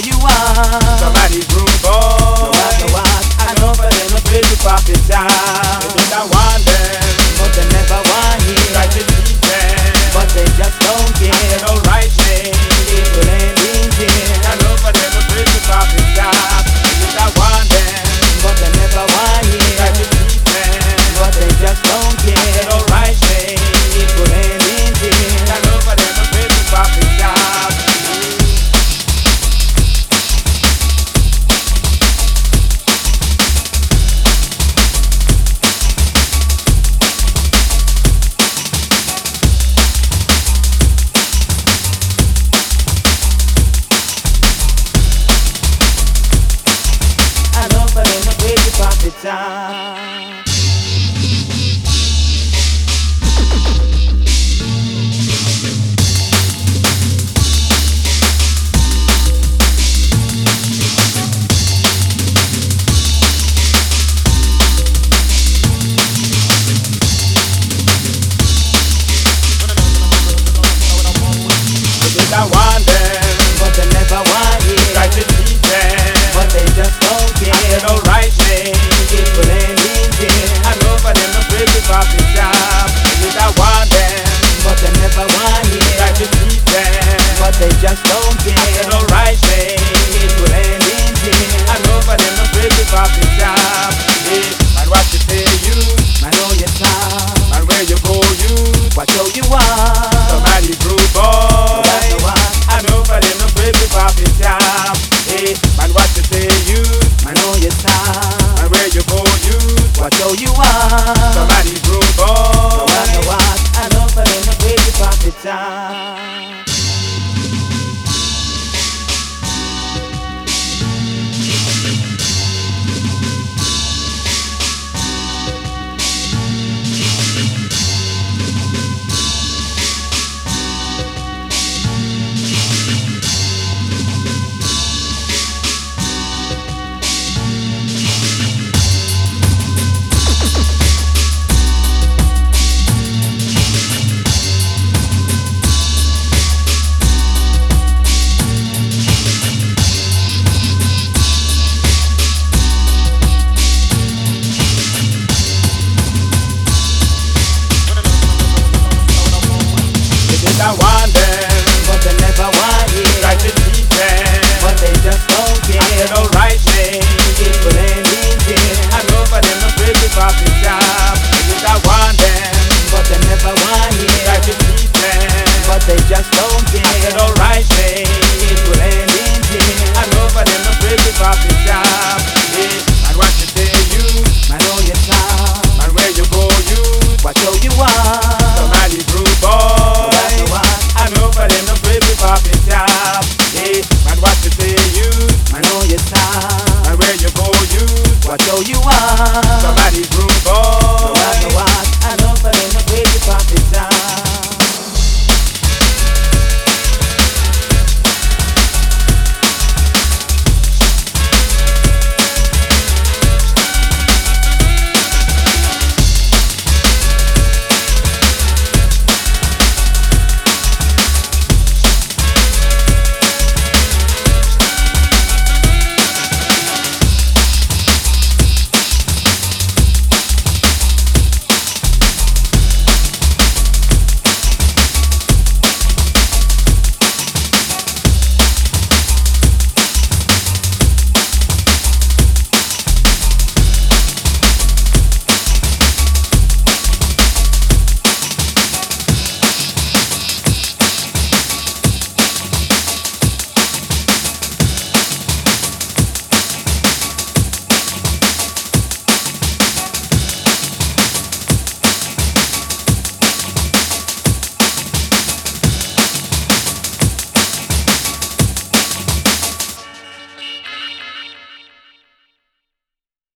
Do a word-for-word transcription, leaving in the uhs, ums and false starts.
you are. Somebody prove No matter boy. what, I know for them a pretty profit time. They think I want them, but they never want try to it. teach them, But they just don't they care. don't right thing. People ain't in I here. know for them a pretty profit time. They think I want them, But they never want try to it. teach them, But they just don't they care. don't right thing. People ain't in I here. know for them a pretty profit time. I know for them a crazy profit time.